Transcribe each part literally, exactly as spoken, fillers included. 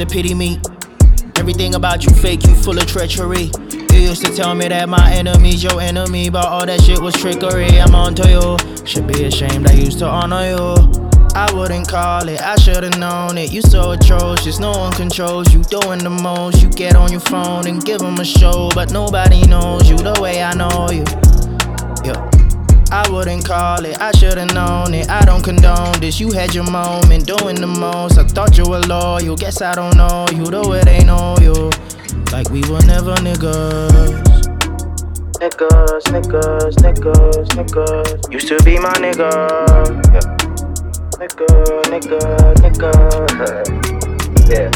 to pity me. Everything about you fake, you full of treachery. You used to tell me that my enemy's your enemy, but all that shit was trickery. I'm onto you. Should be ashamed I used to honor you. I wouldn't call it, I should've known it. You so atrocious, no one controls you. Doing the most, you get on your phone and give them a show, but nobody knows you the way I know you. Yeah. I wouldn't call it, I should've known it. I don't condone this, you had your moment doing the most. I thought you were loyal, guess I don't know you the way they know you. Like we were never niggas. Niggas, niggas, niggas, niggas. Used to be my nigga. Yeah. Nigga, nigga, nigga. Yeah.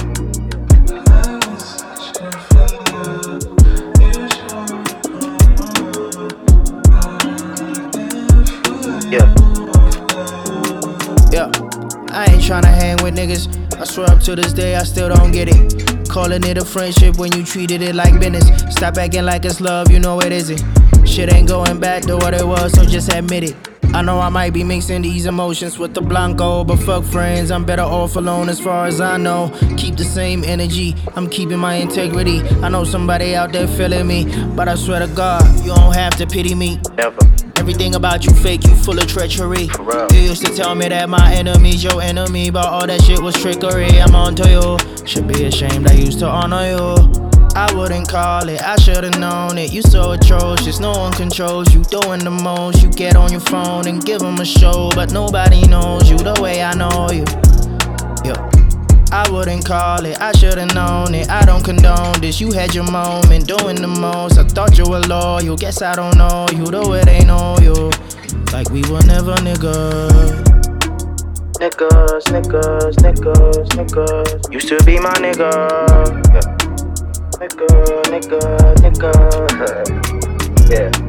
Yeah. Yeah. I ain't tryna hang with niggas. I swear up to this day I still don't get it. Calling it a friendship when you treated it like business. Stop acting like it's love, you know it isn't. Shit ain't going back to what it was, so just admit it. I know I might be mixing these emotions with the Blanco, but fuck friends, I'm better off alone as far as I know. Keep the same energy, I'm keeping my integrity. I know somebody out there feeling me, but I swear to God, you don't have to pity me. Never. Everything about you fake, you full of treachery. You used to tell me that my enemy's your enemy, but all that shit was trickery. I'm onto you. Should be ashamed I used to honor you. I wouldn't call it, I should've known it. You so atrocious, no one controls you. Doing the most, you get on your phone and give them a show, but nobody knows you the way I know you. Yeah. I wouldn't call it, I should've known it. I don't condone this, you had your moment doing the most. I thought you were loyal, guess I don't know you the way they know you. Like we were never niggas. Niggas, niggas, niggas, niggas. Used to be my nigga. Yeah. Nigga, nigga, nigga. Yeah.